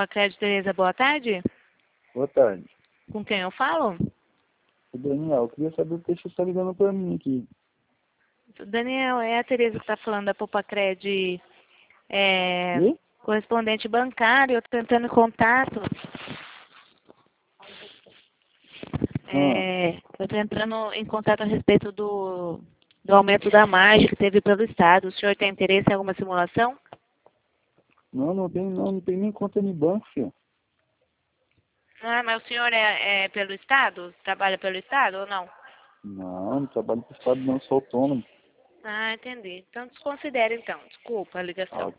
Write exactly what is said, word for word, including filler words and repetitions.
Popacred, Tereza, boa tarde. Boa tarde. Com quem eu falo? O Daniel, eu queria saber por que você está ligando para mim aqui. Daniel, é a Tereza que está falando da Popacred, é, E? correspondente bancário, eu tô tentando contato. É, eu estou entrando em contato a respeito do, do aumento da margem que teve pelo Estado. O senhor tem interesse em alguma simulação? Não, não tem, não, não tem nem conta no banco, filho. Ah, mas o senhor é, é pelo Estado? Trabalha pelo Estado ou não? Não, não trabalho para o Estado não, sou autônomo. Ah, entendi. Então desconsidere então. Desculpa a Ah, ligação.